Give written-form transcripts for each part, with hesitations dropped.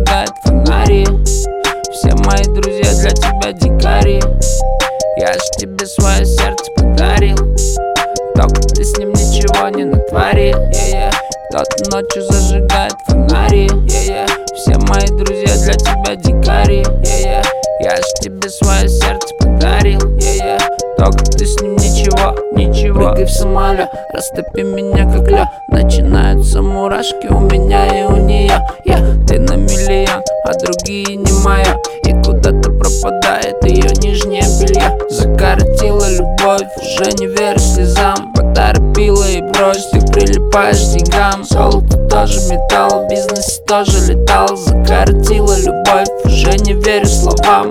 зажигает фонари. Все мои друзья для тебя дикари. Я ж тебе свое сердце подарил, только ты с ним ничего не натворил. Кто-то ночью зажигает фонари. Все мои друзья для тебя дикари. Я ж тебе свое сердце подарил, только ты с ним ничего. Прыгай в самолет, растопи меня как лед. Начинаются мурашки у меня и у нее. Ты на миллион, а другие не моя. И куда-то пропадает ее нижнее белье. Закоротила любовь, уже не верю слезам. Поторопила и брось, ты прилипаешь к деньгам. Золото тоже металл, в бизнесе тоже летал. Закоротила любовь, уже не верю словам.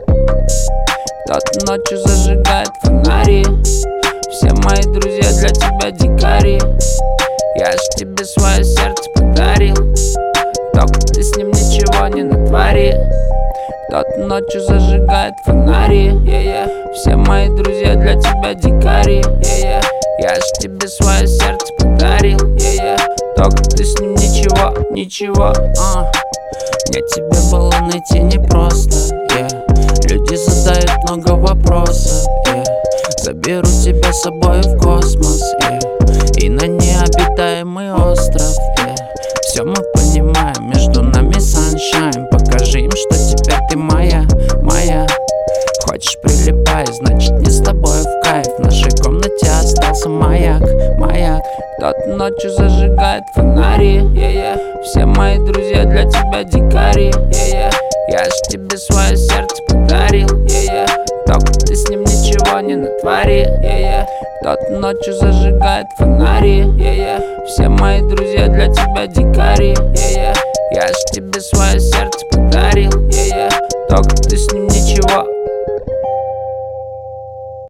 Кто-то ночью зажигает фонари. Все мои друзья для тебя дикари. Я ж тебе свое сердце подарил, только ты с ним ничего не натворил. Кто-то ночью зажигает фонари. Все мои друзья для тебя дикари. Я ж тебе свое сердце подарил, только ты с ним ничего. Мне тебя было найти непросто, Люди задают много вопросов, Заберу тебя с собой в космос, И на необитаемый остров, Все мы понимаем, между нами sunshine. Покажи им, что теперь ты моя. Хочешь прилипай, значит не с тобой в кайф. В нашей комнате остался маяк. Кто-то ночью зажигает фонари. Все мои друзья для тебя дикари. Я ж тебе свое сердце подарил, только ты с ним ничего не натворил. Кто-то ночью зажигает фонари. Все мои друзья для тебя дикари. Я ж тебе свое сердце подарил, только ты с ним ничего.